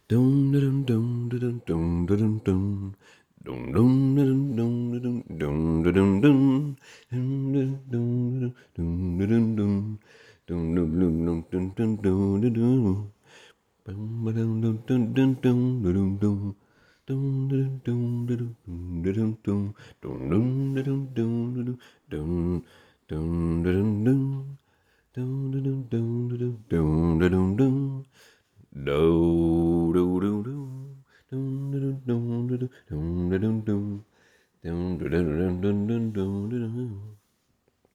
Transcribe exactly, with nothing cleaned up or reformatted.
Dum dum dum dum dum dum dum. Dum dum dum dum dum dum dum dum. Dum dum dum dum dum dum. Dum dum dum dum dum dum dum dum. Bum ba dum dum dum dum dum dum dum. Dum dum dum dum dum dum dum. Dum dum dum dum dum dum dum dum dum. Dum dum dum dum dum dum dum. Do